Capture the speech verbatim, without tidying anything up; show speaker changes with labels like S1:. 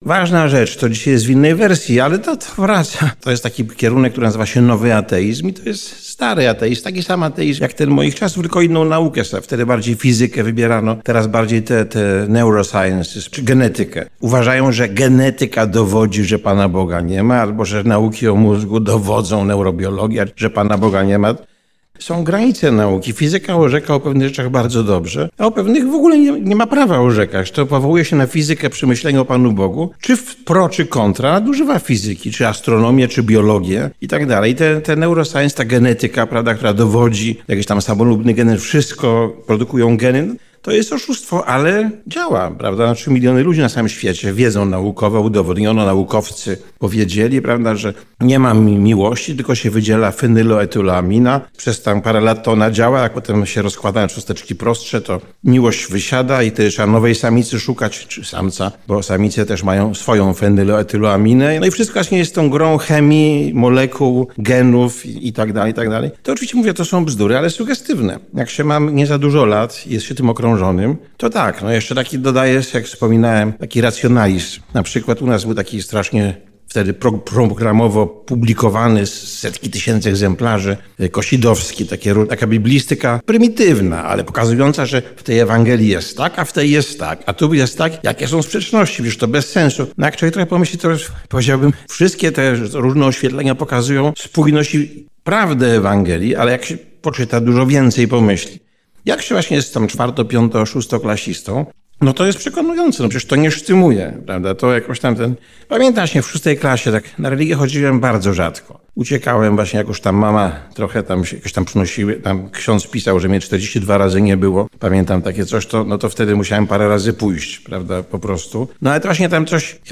S1: ważna rzecz, to dzisiaj jest w innej wersji, ale to, to wraca. To jest taki kierunek, który nazywa się nowy ateizm i to jest stary ateizm, taki sam ateizm jak ten moich czasów, tylko inną naukę. Wtedy bardziej fizykę wybierano, teraz bardziej te, te neurosciences, czy genetykę. Uważają, że genetyka dowodzi, że Pana Boga nie ma, albo że nauki o mózgu dowodzą, neurobiologia, że Pana Boga nie ma. Są granice nauki. Fizyka orzeka o pewnych rzeczach bardzo dobrze, a o pewnych w ogóle nie, nie ma prawa orzekać. To powołuje się na fizykę przy myśleniu o Panu Bogu, czy w pro, czy kontra, nadużywa fizyki, czy astronomię, czy biologię i tak dalej. Te, te neuroscience, ta genetyka, prawda, która dowodzi, jakieś tam samolubny geny, wszystko produkują geny. To jest oszustwo, ale działa, prawda? Znaczy miliony ludzi na całym świecie wiedzą naukowo, udowodniono, naukowcy powiedzieli, prawda, że nie ma miłości, tylko się wydziela fenyloetylamina. Przez tam parę lat to ona działa, jak potem się rozkłada na cząsteczki prostsze, to miłość wysiada i wtedy trzeba nowej samicy szukać, czy samca, bo samice też mają swoją fenyloetylaminę. No i wszystko właśnie jest tą grą chemii, molekuł, genów i, i tak dalej, i tak dalej. To oczywiście mówię, to są bzdury, ale sugestywne. Jak się mam nie za dużo lat, jest się tym okrążonym, to tak, no jeszcze taki dodaję, jak wspominałem, taki racjonalizm. Na przykład u nas był taki strasznie wtedy pro, programowo publikowany z setki tysięcy egzemplarzy Kosidowski, takie, taka biblistyka prymitywna, ale pokazująca, że w tej Ewangelii jest tak, a w tej jest tak, a tu jest tak, jakie są sprzeczności, wiesz, to bez sensu. No jak człowiek trochę pomyśli, to już powiedziałbym, wszystkie te różne oświetlenia pokazują spójność i prawdę Ewangelii, ale jak się poczyta dużo więcej pomyśli. Jak się właśnie jest tam czwarto, piąto, szóstoklasistą, no to jest przekonujące, no przecież to nie sztymuje, prawda, to jakoś tam ten... Pamiętam właśnie w szóstej klasie, tak na religię chodziłem bardzo rzadko. Uciekałem właśnie, jakoś tam mama trochę tam się jakoś tam przynosiły, tam ksiądz pisał, że mnie czterdzieści dwa razy nie było. Pamiętam takie coś, to, no to wtedy musiałem parę razy pójść, prawda, po prostu. No ale to właśnie tam coś,